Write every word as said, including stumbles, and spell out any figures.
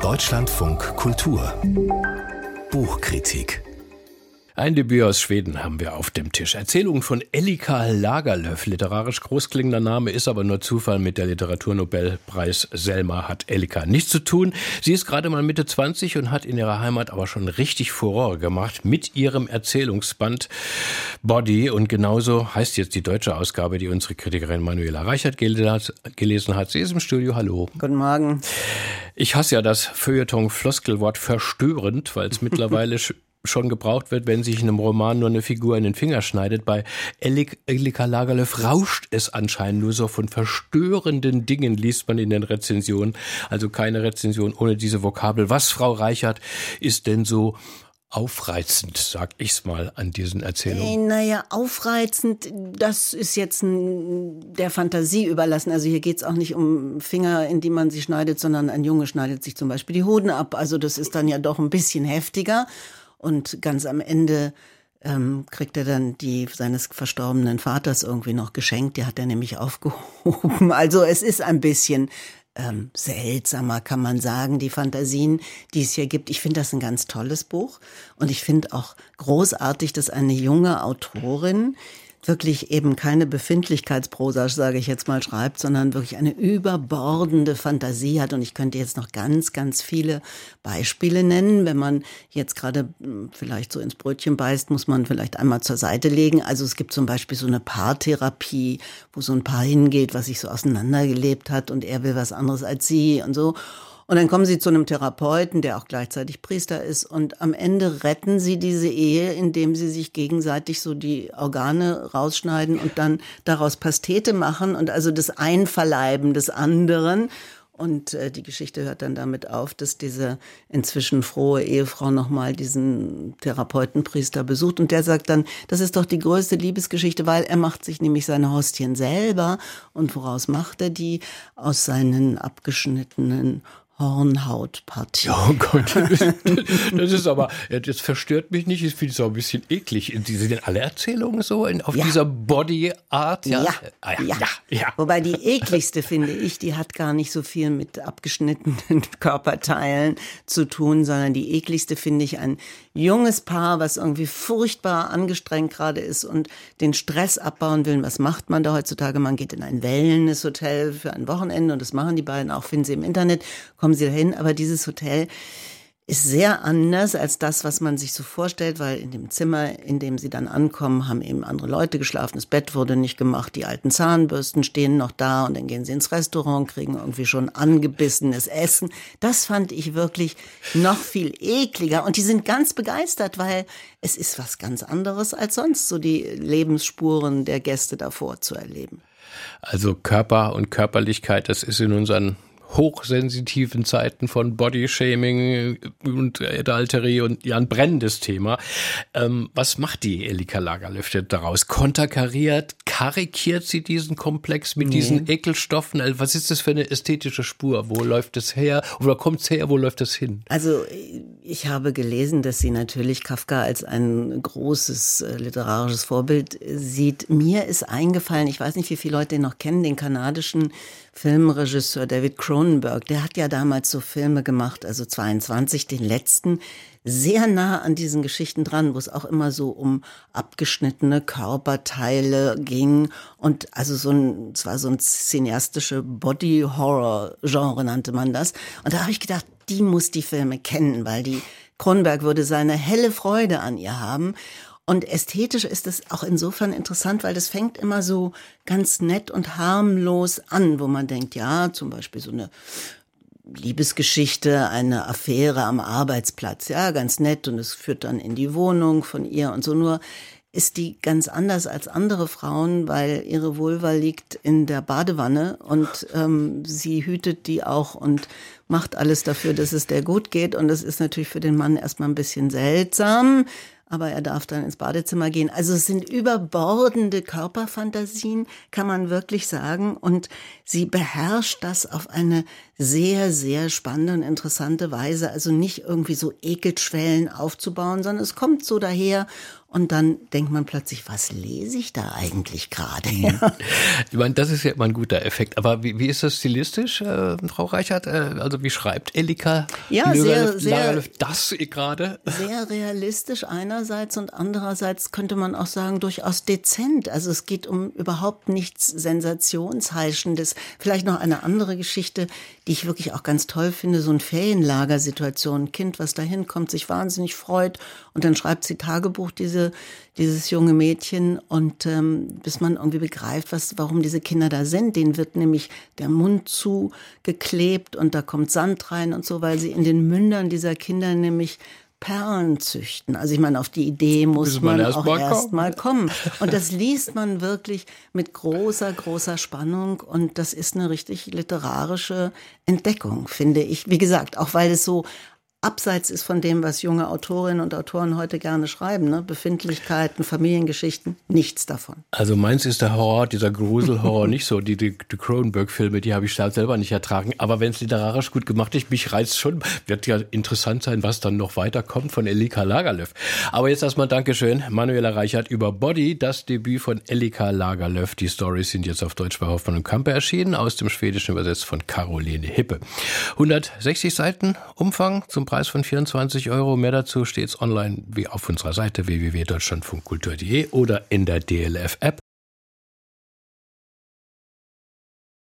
Deutschlandfunk Kultur Buchkritik. Ein Debüt aus Schweden haben wir auf dem Tisch. Erzählungen von Elika Lagerlöf. Literarisch großklingender Name, ist aber nur Zufall. Mit der Literaturnobelpreis Selma hat Elika nichts zu tun. Sie ist gerade mal Mitte zwanzig und hat in ihrer Heimat aber schon richtig Furore gemacht mit ihrem Erzählungsband Body. Und genauso heißt jetzt die deutsche Ausgabe, die unsere Kritikerin Manuela Reichert gelesen hat. Sie ist im Studio. Hallo. Guten Morgen. Ich hasse ja das Feuilleton-Floskelwort verstörend, weil es mittlerweile schon gebraucht wird, wenn sich in einem Roman nur eine Figur in den Finger schneidet. Bei Elika Lagerlöf rauscht es anscheinend nur so. Von verstörenden Dingen liest man in den Rezensionen. Also keine Rezension ohne diese Vokabel. Was, Frau Reichert, ist denn so aufreizend, sag ich's mal, an diesen Erzählungen? Naja, aufreizend, das ist jetzt ein, der Fantasie überlassen. Also hier geht's auch nicht um Finger, in die man sie schneidet, sondern ein Junge schneidet sich zum Beispiel die Hoden ab. Also das ist dann ja doch ein bisschen heftiger. Und ganz am Ende ähm, kriegt er dann die seines verstorbenen Vaters irgendwie noch geschenkt. Die hat er nämlich aufgehoben. Also es ist ein bisschen ähm, seltsamer, kann man sagen, die Fantasien, die es hier gibt. Ich finde das ein ganz tolles Buch. Und ich finde auch großartig, dass eine junge Autorin wirklich eben keine Befindlichkeitsprosa, sage ich jetzt mal, schreibt, sondern wirklich eine überbordende Fantasie hat. Und ich könnte jetzt noch ganz, ganz viele Beispiele nennen. Wenn man jetzt gerade vielleicht so ins Brötchen beißt, muss man vielleicht einmal zur Seite legen. Also es gibt zum Beispiel so eine Paartherapie, wo so ein Paar hingeht, was sich so auseinandergelebt hat und er will was anderes als sie und so. Und dann kommen sie zu einem Therapeuten, der auch gleichzeitig Priester ist. Und am Ende retten sie diese Ehe, indem sie sich gegenseitig so die Organe rausschneiden und dann daraus Pastete machen und also das Einverleiben des anderen. Und äh, die Geschichte hört dann damit auf, dass diese inzwischen frohe Ehefrau nochmal diesen Therapeutenpriester besucht. Und der sagt dann, das ist doch die größte Liebesgeschichte, weil er macht sich nämlich seine Hostien selber. Und woraus macht er die? Aus seinen abgeschnittenen Hornhautpartie. Oh Gott, das ist aber, das verstört mich nicht, ich finde es auch ein bisschen eklig. Sind denn alle Erzählungen so in, auf ja. dieser Body-Art? Ja. Ja. Ah, ja. Ja. Ja. Ja. Wobei die ekligste, finde ich, die hat gar nicht so viel mit abgeschnittenen Körperteilen zu tun, sondern die ekligste finde ich ein junges Paar, was irgendwie furchtbar angestrengt gerade ist und den Stress abbauen will. Was macht man da heutzutage? Man geht in ein Wellness-Hotel für ein Wochenende und das machen die beiden auch, finden sie im Internet, kommen sie dahin, aber dieses Hotel ist sehr anders als das, was man sich so vorstellt, weil in dem Zimmer, in dem sie dann ankommen, haben eben andere Leute geschlafen, das Bett wurde nicht gemacht, die alten Zahnbürsten stehen noch da und dann gehen sie ins Restaurant, kriegen irgendwie schon angebissenes Essen. Das fand ich wirklich noch viel ekliger und die sind ganz begeistert, weil es ist was ganz anderes als sonst, so die Lebensspuren der Gäste davor zu erleben. Also Körper und Körperlichkeit, das ist in unseren hochsensitiven Zeiten von Bodyshaming und Adultery und ja ein brennendes Thema. Ähm, was macht die Elika Lagerlöf daraus? Konterkariert, karikiert sie diesen Komplex mit nee. diesen Ekelstoffen? Was ist das für eine ästhetische Spur? Wo läuft es her? Oder kommt es her? Wo läuft es hin? Also ich habe gelesen, dass sie natürlich Kafka als ein großes äh, literarisches Vorbild sieht. Mir ist eingefallen, ich weiß nicht, wie viele Leute den noch kennen, den kanadischen Filmregisseur David Cronenberg, der hat ja damals so Filme gemacht, also zweiundzwanzig, den letzten, sehr nah an diesen Geschichten dran, wo es auch immer so um abgeschnittene Körperteile ging und also so ein, es war so ein cineastische Body-Horror-Genre nannte man das. Und da habe ich gedacht, die muss die Filme kennen, weil die Cronenberg würde seine helle Freude an ihr haben. Und ästhetisch ist es auch insofern interessant, weil das fängt immer so ganz nett und harmlos an, wo man denkt, ja, zum Beispiel so eine Liebesgeschichte, eine Affäre am Arbeitsplatz, ja, ganz nett und es führt dann in die Wohnung von ihr und so. Nur ist die ganz anders als andere Frauen, weil ihre Vulva liegt in der Badewanne und ähm, sie hütet die auch und macht alles dafür, dass es der gut geht. Und das ist natürlich für den Mann erstmal ein bisschen seltsam. aber er darf dann ins Badezimmer gehen. Also es sind überbordende Körperfantasien, kann man wirklich sagen. Und sie beherrscht das auf eine sehr, sehr spannende und interessante Weise. Also nicht irgendwie so Ekelschwellen aufzubauen, sondern es kommt so daher. Und dann denkt man plötzlich, was lese ich da eigentlich gerade? Ja. Ich meine, das ist ja immer ein guter Effekt. Aber wie, wie ist das stilistisch, äh, Frau Reichert? Äh, also wie schreibt Elika ja, sehr, sehr, das gerade? Sehr realistisch einerseits und andererseits könnte man auch sagen, durchaus dezent. Also es geht um überhaupt nichts Sensationsheischendes. Vielleicht noch eine andere Geschichte, die ich wirklich auch ganz toll finde, so eine Ferienlagersituation. Ein Kind, was da hinkommt, sich wahnsinnig freut und dann schreibt sie Tagebuch, diese dieses junge Mädchen und ähm, bis man irgendwie begreift, was, warum diese Kinder da sind. Denen wird nämlich der Mund zugeklebt und da kommt Sand rein und so, weil sie in den Mündern dieser Kinder nämlich Perlen züchten. Also ich meine, auf die Idee muss man, man erst auch erst mal kommen. Und das liest man wirklich mit großer, großer Spannung und das ist eine richtig literarische Entdeckung, finde ich. Wie gesagt, auch weil es so abseits ist von dem, was junge Autorinnen und Autoren heute gerne schreiben, ne? Befindlichkeiten, Familiengeschichten, nichts davon. Also meins ist der Horror, dieser Gruselhorror nicht so. Die, die, die Cronenberg-Filme, die habe ich selber nicht ertragen. Aber wenn es literarisch gut gemacht ist, mich reizt schon. Wird ja interessant sein, was dann noch weiterkommt von Elika Lagerlöf. Aber jetzt erstmal Dankeschön, Manuela Reichert über Body, das Debüt von Elika Lagerlöf. Die Storys sind jetzt auf Deutsch bei Hoffmann und Kampe erschienen, aus dem Schwedischen übersetzt von Caroline Hippe. hundertsechzig Seiten Umfang zum Preis von vierundzwanzig Euro. Mehr dazu steht's online wie auf unserer Seite w w w punkt deutschlandfunkkultur punkt de oder in der D L F App.